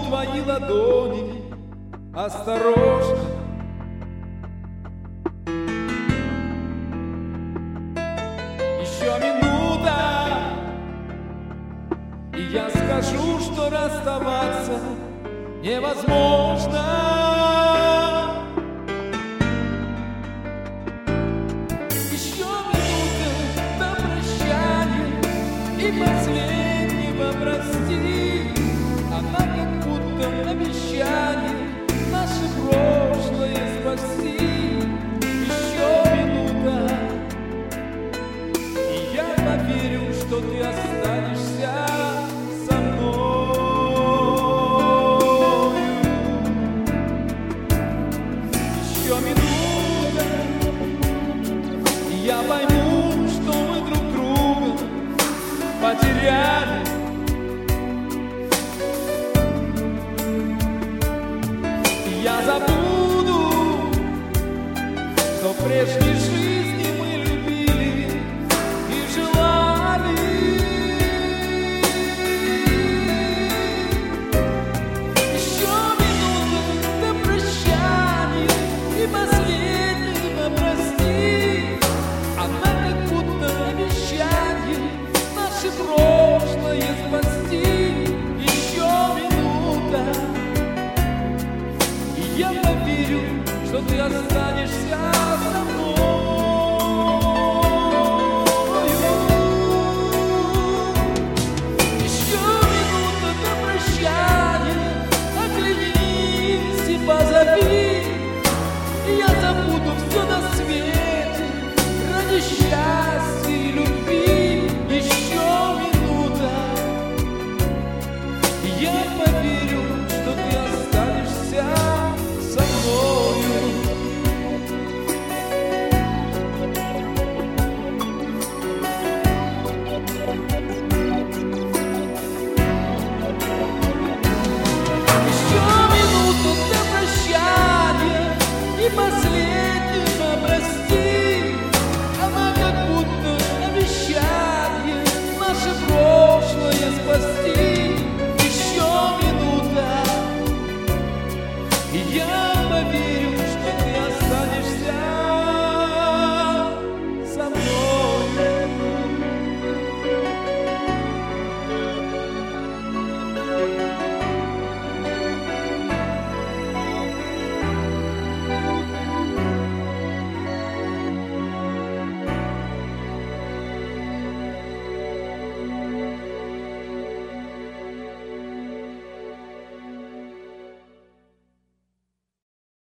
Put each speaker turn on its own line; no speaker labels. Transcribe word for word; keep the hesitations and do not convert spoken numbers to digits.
твои ладони осторожно. Еще минута, и я скажу, что расставаться невозможно. Еще минута до прощания и последнего прости. Она как будто обещание наше прошлое спасти. Еще минута, и я поверю, что ты останешься со мною. Еще минута, и я пойму, что мы друг друга потеряли. Я забуду, что в прежней жизни